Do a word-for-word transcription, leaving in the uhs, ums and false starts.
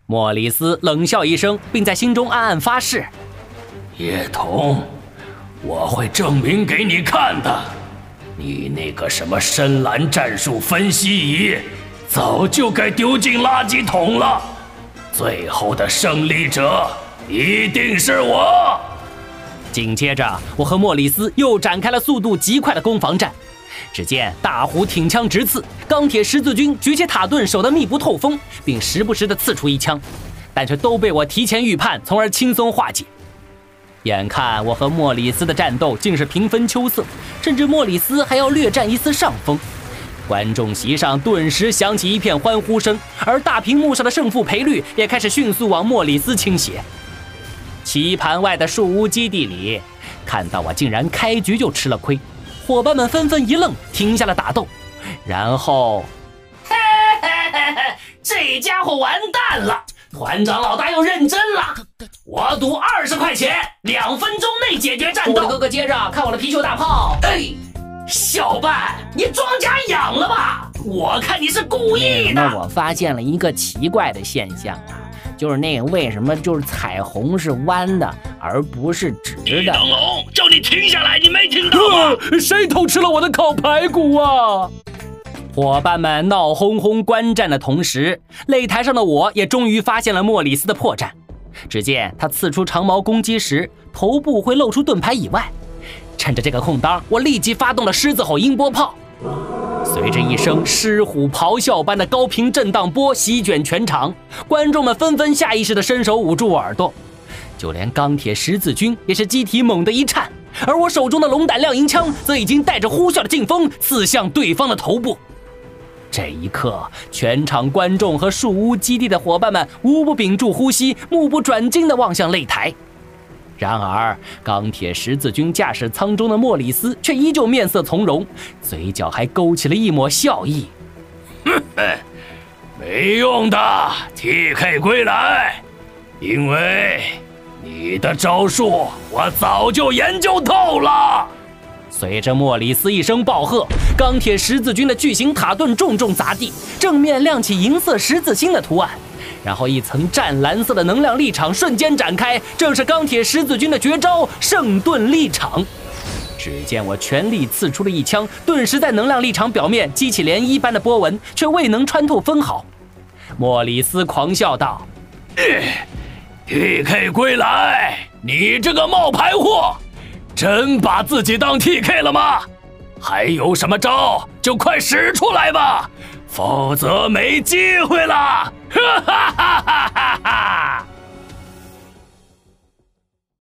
莫里斯冷笑一声，并在心中暗暗发誓： 叶童，我会证明给你看的。你那个什么深蓝战术分析仪，早就该丢进垃圾桶了。最后的胜利者一定是我。 紧接着，我和莫里斯又展开了速度极快的攻防战。只见大虎挺枪直刺，钢铁十字军举起塔盾守得密不透风，并时不时地刺出一枪，但却都被我提前预判，从而轻松化解。眼看我和莫里斯的战斗竟是平分秋色，甚至莫里斯还要略占一丝上风。观众席上顿时响起一片欢呼声，而大屏幕上的胜负赔率也开始迅速往莫里斯倾斜。棋盘外的树屋基地里，看到我竟然开局就吃了亏，伙伴们纷纷一愣，停下了打斗，然后， 嘿嘿嘿嘿，这家伙完蛋了！团长老大又认真了，我赌二十块钱，两分钟内解决战斗。 我的哥哥接着看我的皮球大炮。 哎，小半，你装假痒了吧？我看你是故意的。 那我发现了一个奇怪的现象啊，就是那个为什么就是彩虹是弯的，而不是直的？ 等龙，叫你停下来，你没听到吗？ 呃、谁偷吃了我的烤排骨啊？伙伴们闹哄哄观战的同时，擂台上的我也终于发现了莫里斯的破绽。只见他刺出长矛攻击时，头部会露出盾牌以外。趁着这个空当，我立即发动了狮子吼音波炮。随着一声狮虎咆哮般的高频震荡波席卷全场，观众们纷纷下意识地伸手捂住耳朵，就连钢铁十字军也是机体猛地一颤，而我手中的龙胆亮银枪则已经带着呼啸的劲风刺向对方的头部。这一刻，全场观众和树屋基地的伙伴们无不屏住呼吸，目不转睛地望向擂台。然而，钢铁十字军驾驶舱中的莫里斯却依旧面色从容，嘴角还勾起了一抹笑意。 哼哼，没用的 T K 归来，因为你的招数我早就研究透了。 随着莫里斯一声暴喝，钢铁十字军的巨型塔盾重重砸地，正面亮起银色十字星的图案，然后一层湛蓝色的能量力场瞬间展开，正是钢铁十字军的绝招圣盾力场。只见我全力刺出了一枪，顿时在能量力场表面激起涟漪般的波纹，却未能穿透分毫。莫里斯狂笑道： T K 归来，你这个冒牌货，真把自己当 T K 了吗？还有什么招就快使出来吧，否则没机会了！哈哈哈哈！